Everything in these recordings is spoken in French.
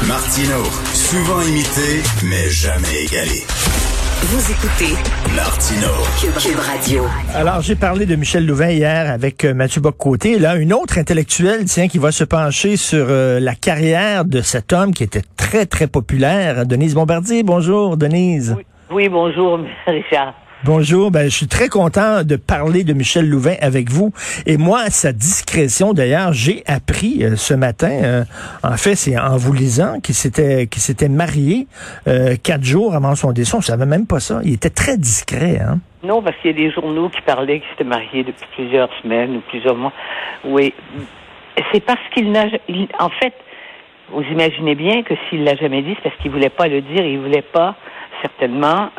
Martino, souvent imité, mais jamais égalé. Vous écoutez Martino, Cube Radio. Alors, j'ai parlé de Michel Louvain hier avec Mathieu Bock-Côté. Là, une autre intellectuelle, qui va se pencher sur la carrière de cet homme qui était très, très populaire. Denise Bombardier, bonjour, Denise. Oui, bonjour, Richard. Bonjour, je suis très content de parler de Michel Louvain avec vous. Et moi, sa discrétion, d'ailleurs, j'ai appris ce matin, en fait, c'est en vous lisant, qu'il s'était marié 4 jours avant son décès. On savait même pas ça. Il était très discret, hein? Non, parce qu'il y a des journaux qui parlaient qu'il s'était marié depuis plusieurs semaines ou plusieurs mois. Oui, c'est parce qu'il n'a... En fait, vous imaginez bien que s'il l'a jamais dit, c'est parce qu'il voulait pas le dire. Il voulait pas, certainement...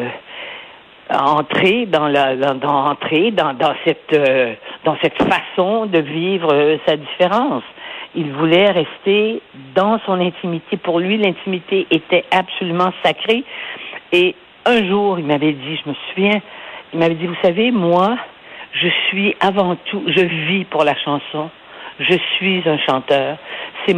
entrer dans cette façon de vivre sa différence. Il voulait rester dans son intimité. Pour lui, l'intimité était absolument sacrée. Et un jour, il m'avait dit, je me souviens, il m'avait dit, vous savez, moi, je suis avant tout, je vis pour la chanson. Je suis un chanteur. C'est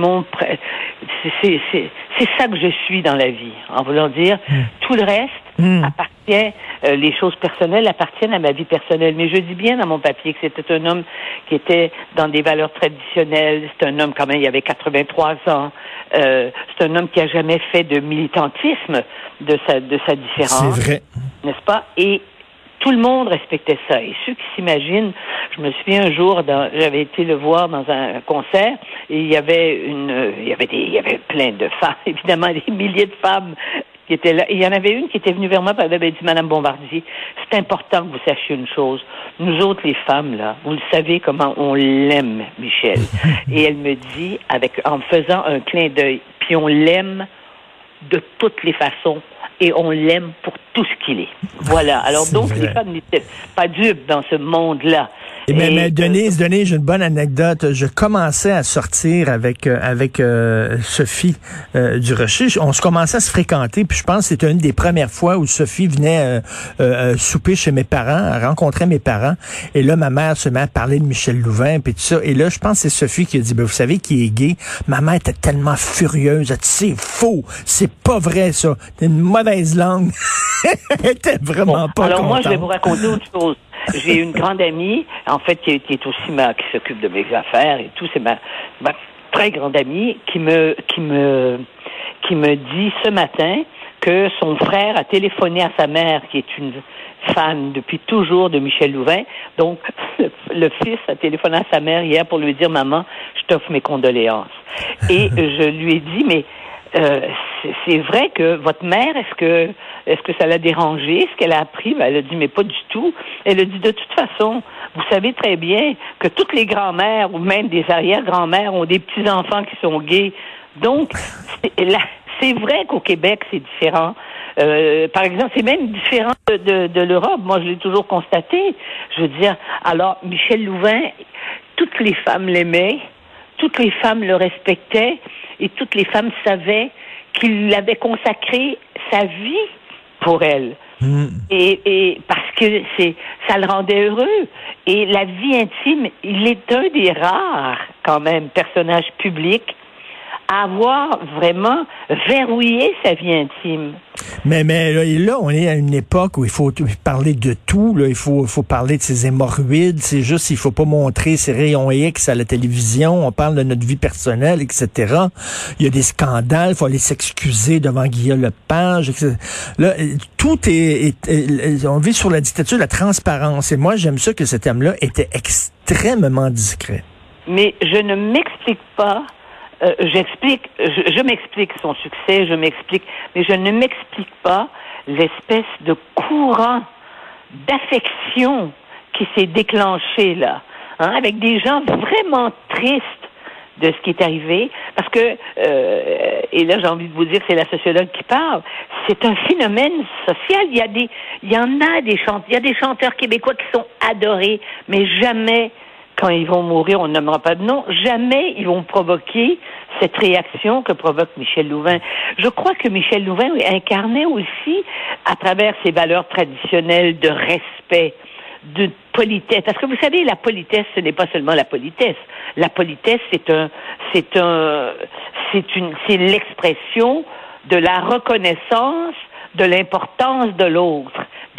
ça que je suis dans la vie. En voulant dire, tout le reste appartient, les choses personnelles appartiennent à ma vie personnelle. Mais je dis bien dans mon papier que c'était un homme qui était dans des valeurs traditionnelles. C'est un homme quand même, il avait 83 ans. C'est un homme qui a jamais fait de militantisme de sa différence. C'est vrai. N'est-ce pas? Et tout le monde respectait ça. Et ceux qui s'imaginent, je me souviens un jour, j'avais été le voir dans un concert, et il y avait plein de femmes, évidemment des milliers de femmes qui étaient là. Et il y en avait une qui était venue vers moi, et elle avait dit, Madame Bombardier, c'est important que vous sachiez une chose. Nous autres, les femmes, là, vous le savez comment on l'aime, Michel. Et elle me dit, en me faisant un clin d'œil, puis on l'aime de toutes les façons. Et on l'aime pour tout ce qu'il est. Voilà. Alors donc, les femmes n'étaient pas dupes dans ce monde-là. Mais Denise, j'ai une bonne anecdote. Je commençais à sortir avec Sophie Durocher. On se commençait à se fréquenter, puis je pense que c'était une des premières fois où Sophie venait souper chez mes parents, rencontrer mes parents. Et là, ma mère se met à parler de Michel Louvain, puis tout ça. Et là, je pense que c'est Sophie qui a dit, vous savez qui est gay? Ma mère était tellement furieuse. Elle dit, c'est faux, c'est pas vrai ça. C'est une mauvaise langue. Elle était vraiment pas alors contente. Moi, je vais vous raconter autre chose. J'ai une grande amie, en fait, qui est aussi qui s'occupe de mes affaires et tout. C'est ma très grande amie qui me dit ce matin que son frère a téléphoné à sa mère, qui est une fan depuis toujours de Michel Louvain. Donc, le fils a téléphoné à sa mère hier pour lui dire, maman, je t'offre mes condoléances. Et je lui ai dit, mais c'est vrai que votre mère, est-ce que ça l'a dérangé, ce qu'elle a appris? Elle a dit, mais pas du tout. Elle a dit, de toute façon, vous savez très bien que toutes les grand-mères ou même des arrière-grand-mères ont des petits-enfants qui sont gays. Donc, c'est vrai qu'au Québec, c'est différent. Par exemple, c'est même différent de l'Europe. Moi, je l'ai toujours constaté. Je veux dire, alors, Michel Louvain, toutes les femmes l'aimaient, toutes les femmes le respectaient, et toutes les femmes savaient qu'il avait consacré sa vie pour elles. Et parce que ça le rendait heureux. Et la vie intime, il est un des rares, quand même, personnages publics à avoir vraiment verrouillé sa vie intime. Mais là, on est à une époque où il faut parler de tout. Là. Il faut parler de ses hémorroïdes. C'est juste, il faut pas montrer ses rayons X à la télévision. On parle de notre vie personnelle, etc. Il y a des scandales. Il faut aller s'excuser devant Guillaume Lepage, etc. Là, tout on vit sur la dictature de la transparence. Et moi, j'aime ça que cet homme-là était extrêmement discret. Mais je ne m'explique pas. Je m'explique son succès, mais je ne m'explique pas l'espèce de courant d'affection qui s'est déclenché là, avec des gens vraiment tristes de ce qui est arrivé, parce que, et là j'ai envie de vous dire, c'est la sociologue qui parle, c'est un phénomène social. Il y a des chanteurs québécois qui sont adorés, mais jamais, quand ils vont mourir, on ne nommera pas de nom, jamais ils vont provoquer cette réaction que provoque Michel Louvain. Je crois que Michel Louvain incarnait aussi, à travers ses valeurs traditionnelles de respect, de politesse. Parce que vous savez, la politesse, ce n'est pas seulement la politesse. La politesse, c'est l'expression de la reconnaissance de l'importance de l'autre,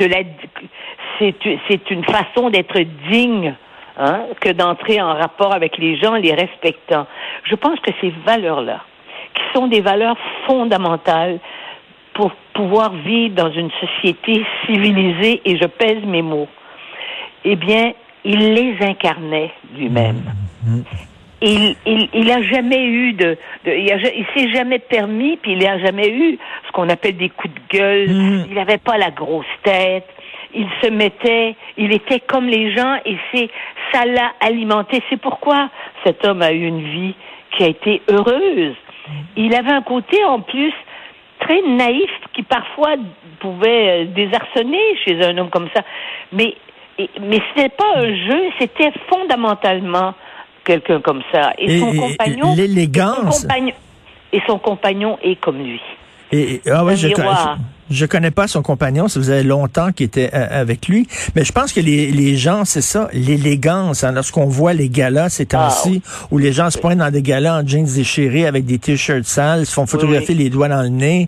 c'est une façon d'être digne, que d'entrer en rapport avec les gens, les respectant. Je pense que ces valeurs-là, qui sont des valeurs fondamentales pour pouvoir vivre dans une société civilisée, et je pèse mes mots, eh bien, il les incarnait lui-même. Il a jamais eu il s'est jamais permis, puis il a jamais eu ce qu'on appelle des coups de gueule. Il n'avait pas la grosse tête. Il était comme les gens, et ça l'a alimenté. C'est pourquoi cet homme a eu une vie qui a été heureuse. Il avait un côté, en plus, très naïf, qui parfois pouvait désarçonner chez un homme comme ça. Mais ce n'était pas un jeu, c'était fondamentalement quelqu'un comme ça. Et son compagnon, l'élégance. Et son compagnon est comme lui. Je connais pas son compagnon, ça faisait longtemps qu'il était avec lui, mais je pense que les gens, c'est ça, l'élégance. Lorsqu'on voit les galas ces temps-ci, où les gens se pointent dans des galas en jeans déchirés avec des t-shirts sales, se font photographier les doigts dans le nez.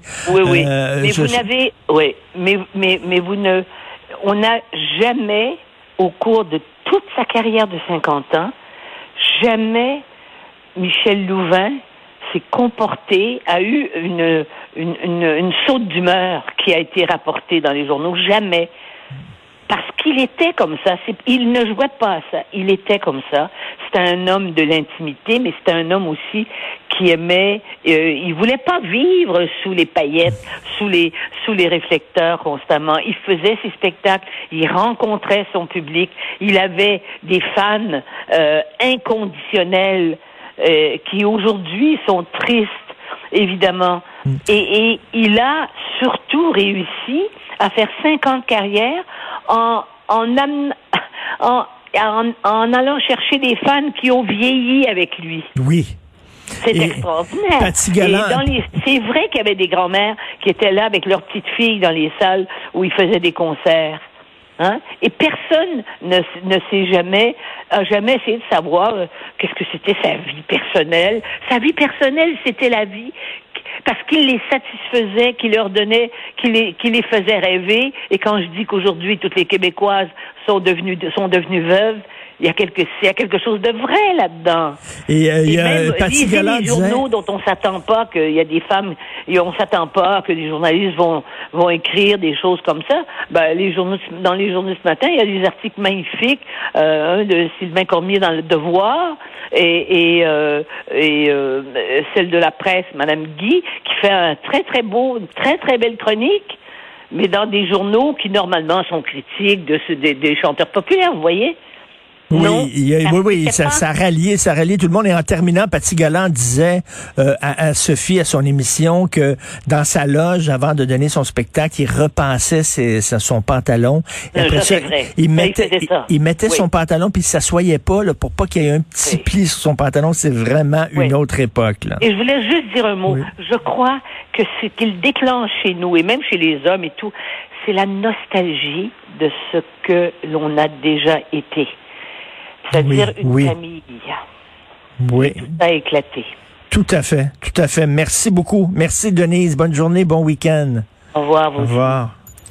On n'a jamais, au cours de toute sa carrière de 50 ans, jamais Michel Louvain s'est comporté, a eu une saute d'humeur qui a été rapportée dans les journaux. Jamais. Parce qu'il était comme ça. Il ne jouait pas à ça. Il était comme ça. C'était un homme de l'intimité, mais c'était un homme aussi qui aimait... il voulait pas vivre sous les paillettes, sous les réflecteurs constamment. Il faisait ses spectacles. Il rencontrait son public. Il avait des fans inconditionnels qui aujourd'hui sont tristes, évidemment. Et il a surtout réussi à faire 50 ans de carrière en allant chercher des fans qui ont vieilli avec lui. Oui. C'est extraordinaire. C'est vrai qu'il y avait des grands-mères qui étaient là avec leurs petites filles dans les salles où ils faisaient des concerts. Et personne a jamais essayé de savoir qu'est-ce que c'était sa vie personnelle. Sa vie personnelle, c'était la vie parce qu'il les satisfaisait, qu'il leur donnait, qu'il les faisait rêver. Et quand je dis qu'aujourd'hui toutes les Québécoises sont devenues veuves, il y a quelque chose de vrai là-dedans. Et il y a même Patsy Galland les journaux dont on s'attend pas qu'il y a des femmes, et on s'attend pas que les journalistes vont écrire des choses comme ça. Dans les journaux ce matin, il y a des articles magnifiques, un de Sylvain Cormier dans Le Devoir et celle de la presse, Madame Guy, qui fait un très très beau, une très très belle chronique, mais dans des journaux qui normalement sont critiques des chanteurs populaires, vous voyez. Oui, ça ralliait tout le monde. Et en terminant, Patsy Galland disait à Sophie, à son émission, que dans sa loge, avant de donner son spectacle, il repassait son pantalon. Et après ça, il mettait son pantalon, puis il s'assoyait pas là, pour pas qu'il y ait un petit pli sur son pantalon. C'est vraiment une autre époque. Là. Et je voulais juste dire un mot. Oui. Je crois que ce qu'il déclenche chez nous, et même chez les hommes et tout, c'est la nostalgie de ce que l'on a déjà été. C'est-à-dire une famille. Oui. Tout a éclaté. Tout à fait. Merci beaucoup. Merci, Denise. Bonne journée, bon week-end. Au revoir. Au revoir.